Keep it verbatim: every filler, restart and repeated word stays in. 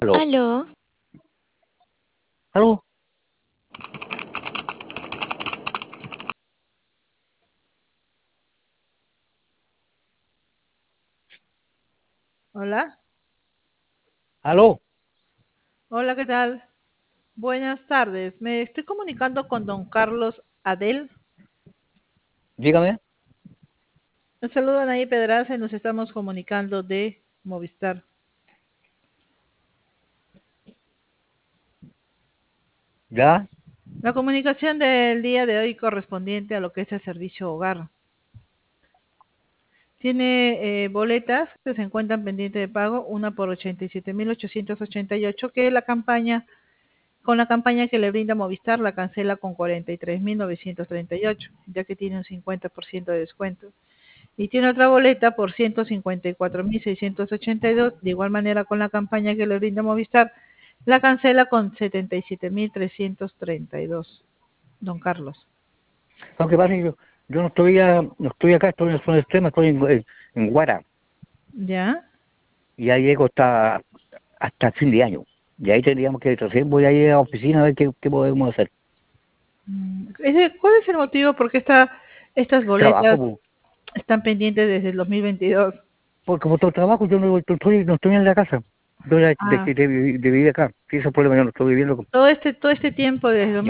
Aló, Aló, aló, Hola, aló, hola, ¿qué tal? Buenas tardes. Me estoy comunicando con don Carlos Adel. dígame. Un saludo a Anaí Pedraza y nos estamos comunicando de Movistar. ¿Ya? La comunicación del día de hoy correspondiente a lo que es el servicio hogar. Tiene eh, boletas que se encuentran pendientes de pago, una por ochenta y siete mil ochocientos ochenta y ocho, que la campaña, con la campaña que le brinda Movistar, la cancela con cuarenta y tres mil novecientos treinta y ocho, ya que tiene un cincuenta por ciento de descuento. Y tiene otra boleta por ciento cincuenta y cuatro mil seiscientos ochenta y dos, de igual manera con la campaña que le brinda Movistar, la cancela con setenta y siete mil trescientos treinta y dos. Don Carlos. Aunque pasa que yo, yo no estoy a- no estoy acá, estoy en la zona extrema, estoy en, en, en Guara, ¿Ya? y ahí llego hasta, hasta el fin de año. Y ahí tendríamos que recién voy a ir a la oficina a ver qué, qué podemos hacer. Mm, ese- ¿Cuál es el motivo por qué esta, estas Trabajo, boletas po, están pendientes desde el dos mil veintidós? porque como todo trabajo, yo no, no estoy, no estoy en la casa. Yo ya Ah, dejé de, vivir de vivir acá. Si ese es el problema, yo no estoy viviendo. con- todo este, todo este tiempo, desde